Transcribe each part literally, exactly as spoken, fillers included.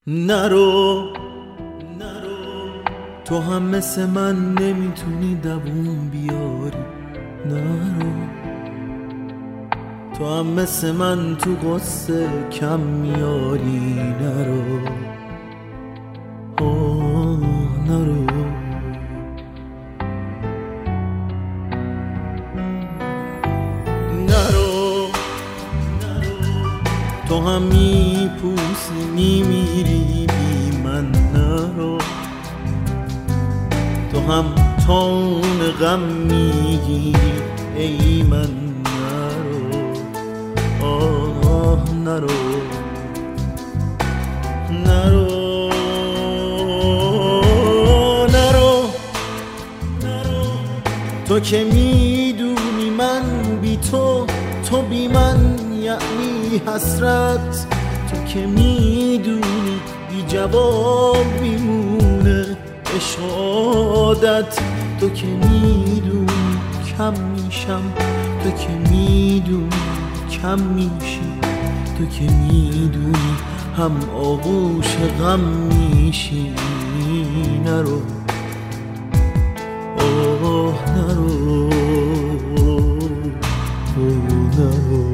نرو نرو تو هم مثل من نمیتونی دووم بیاری. نرو تو هم مثل من تو قصه کم میاری. نرو آه نرو نرو تو هم میپوسی میمیری بی من. نرو تو هم تون غم میگیری ای من. نرو آه نرو نرو نرو تو که میدونی من بی تو، تو بی من یعنی حسرت. تو که میدونی بی جواب میمونه عشق و عادت. تو که میدونی کم میشم، تو که میدونی کم میشی، تو که میدونی هم آغوش غم میشی. نرو آه نرو نرو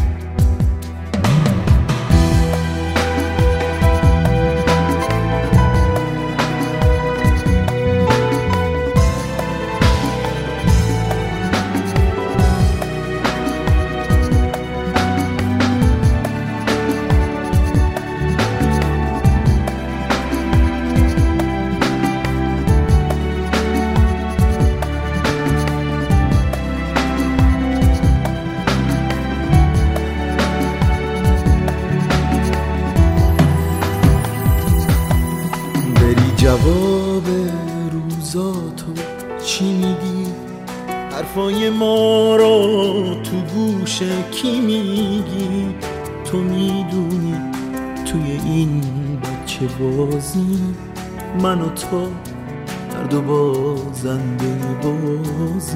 جواب روزاتو چی میگی؟ حرفای ما رو تو گوش کی میگی؟ تو میدونی توی این بچه بازی من و تو هر دو بازنده بازی.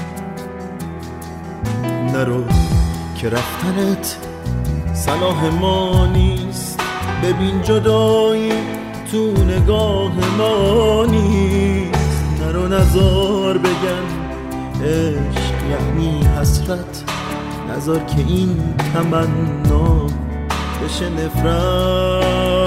نرو که رفتنت صلاح ما نیست. ببین جدایی تو نگاه ما نیست. نرو نزار بگن عشق یعنی حسرت. نزار که این تمنا بشه نفرت.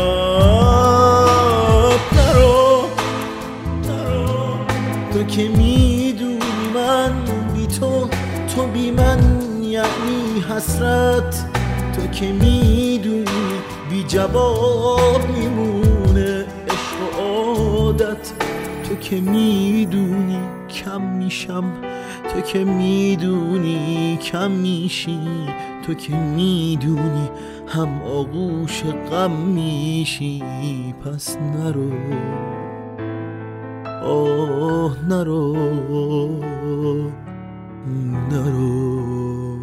نرو نرو تو که میدونی من بی تو، تو بی من یعنی حسرت. تو که میدونی بی جواب میمونه عشق و عادت. تو که میدونی کم میشم، تو که میدونی کم میشی، تو که میدونی هم آغوش غم میشی. پس نرو آه نرو نرو